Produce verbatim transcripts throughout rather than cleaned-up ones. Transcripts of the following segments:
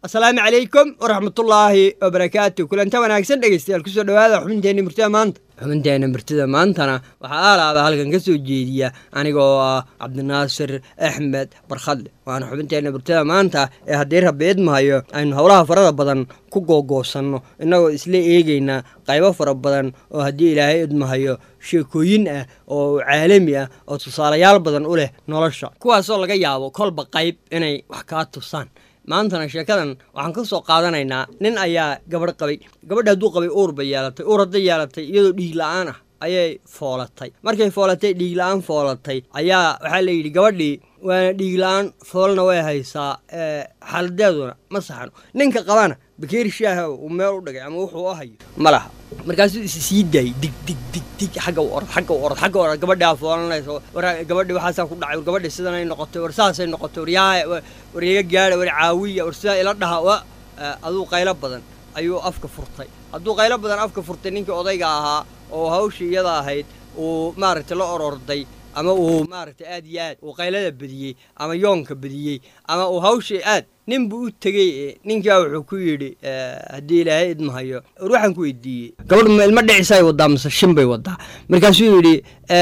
السلام عليكم ورحمة الله وبركاته. كل أنت وأنا أحسن دقيستي كل سو هذا حمنتين مرتدى مانت حمنتين مرتدى مانتنا وحالا هذا هالكن كسو جيدية أنا جو عبد الناصر أحمد برخد وأنا حمنتين مرتدى مانتا هديرها بيد ما هي إنه هولاها فرد بدن كوجو جوسنو إنه إسلي إيجينا قيبة فرد بدن وهدي إلهي إد ما هي sheekooyin oo caalami ah oo tusaalayaal badan u leh nolosha kuwaas oo laga yaabo kolba qayb inay wax ka tusaan maantana sheekadan waxaan ka soo qaadanaynaa nin ayaa gabadh qabay gabadha haduu qabay uur bay yeelatay uur hadday yeelatay iyadoo dhiig la'aan ah ayay foolatay markay foolatay dhiig la'aan foolatay ayaa waxa la yiri gabadhii waana dhiig la'aan foolna way haysaa ee xaldeeduna ma saxan ninka qabana bakeeri shaaha uu meel u dhigay ama wuxuu u hayo malaha markaas uu sii day dig dig dig dig xagga war xagga war xagga war gabadha foolanayso war gabadhi waxa ku dhacay gabadhi sidan ay noqotay war saasay noqotay war yaa war iga gaar war caawiya war sida ila dhaha aduu qaylo badan ayuu afka furtay aduu qaylo badan afka furtay ninkii odayga ahaa oo hawshii iyada ahayd oo maaragtay la ororday ama uu maaragtay aad iyo aad uu qaylada badiyay ama yoonka badiyay ama uu hawshii aad nin buu u tagay ninka wuxuu ku yiri hadii ilaahay idma hayo ruuxan ku weydiiyay gabadh ilma dhicisay wada mise shimbay wada markaas uu yiri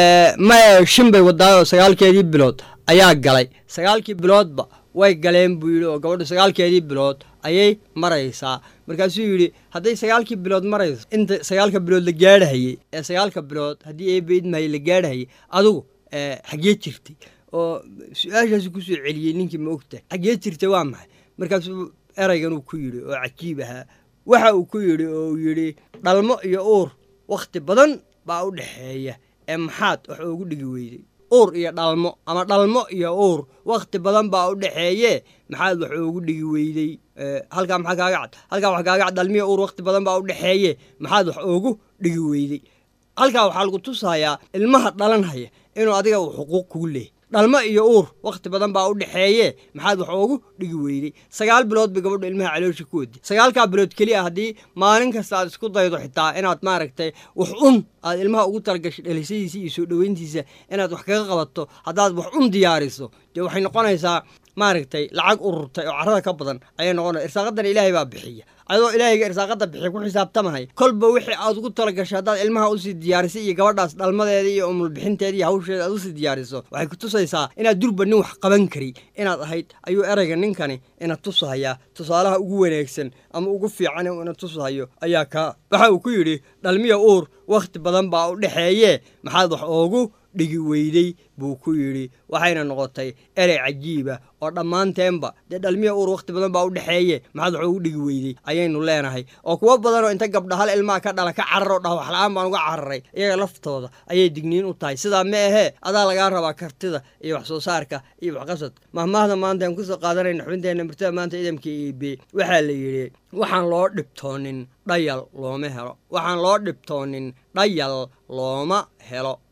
ma shimbay wada sagaalkeedii bilood ayaa galay sagaalkii biloodba way galeen buu yiri oo gabadhu sagaalkeedii bilood ayay maraysaa markaas uu yiri haday sagaalkii bilood marayso inta sagaalka bilood la gaadhay ee sagaalka bilood hadii ay beedmay la gaadhay adigu xagee jirtay oo su'aashaas ku soo celiyay ninkii ma ogtahay xagee jirtay waa maxay markaas eraygan uu ku yiri oo cajiib ah waxa uu ku yiri oo yiri dhalmo iyo uur waqti badan baa u dhaxeeya ee maxaad wax ugu dhigi weyday uur iyo dhalmo ama dhalmo iyo uur waqti badan baa u dhaxeeye maxaad wax ugu dhigi weyday halka maxaa kaaga cad halka wax kaaga cad dhalmo iyo uur waqti badan baa u dhaxeeye maxaad wax ugu dhigi weyday halka waxa lagu tusayaa ilmaha dhalanaya inuu adiga xuquuq ku leeyahay dhalmo iyo uur waqti badan baa u dhaxeeye maxaad wax ugu dhigi weyday sagaal bilood bay gabadhu ilmaha caloosha ku wadi sagaalka bilood kaliya hadii maalin kasta aad isku daydo xitaa inaad maaragtay wax un aad ilmaha ugu talgashay dhaliisiisa iyo soo dhaweyntiisa inaad wax kaga qabato hadaad wax un diyaariso de waxay noqonaysaa maaragtay lacag ururtay oo carada ka badan ayay noqonaysaa irsaaqadan ilaahay baa bixiya adoo ilaahayga irsaaqada bixiy ku xisaabtamahay kolba wixii aad ugu talagashay hadaad ilmaha u sii diyaarisay iyo gabadhaas dhalmadeeda iyo umul bixinteeda iyo hawsheeda aad u sii diyaariso waxay ku tusaysaa inaad durba nin wax qaban kari inaad ahayd ayuu erayga ninkani inaad tusahayaa tusaalaha ugu wanaagsan ama ugu fiican inaad tusahayo ayaa ka waxa uu ku yiri dhalmiya uur waqti badan baa u dhaxeeye maxaad wax ugu dhigi weyday buu ku yiri waxayna noqotay eray cajiib ah oo dhamaanteenba dhalmiya uur waqti badan baa u dhaxeeye maxaad wax ugu dhigi weyday ayaynu leenahay oo kuwa badan oo inta gabdha hal ilmaha ka dhala ka cararo dhaw wax la'aan baan uga cararay iyaga laftooda ayay digniin u tahay sida ma ahe adaa laga rabaa kartida iyo wax soo saarka iyo wax qasad mahmaahda maanta aan ku soo qaadanayna xubinteena martida maanta idamkii iibe waxa la yiri waxaan loo dhibtoonin dhayal looma helo waxaan loo dhibtoonin dhayal looma helo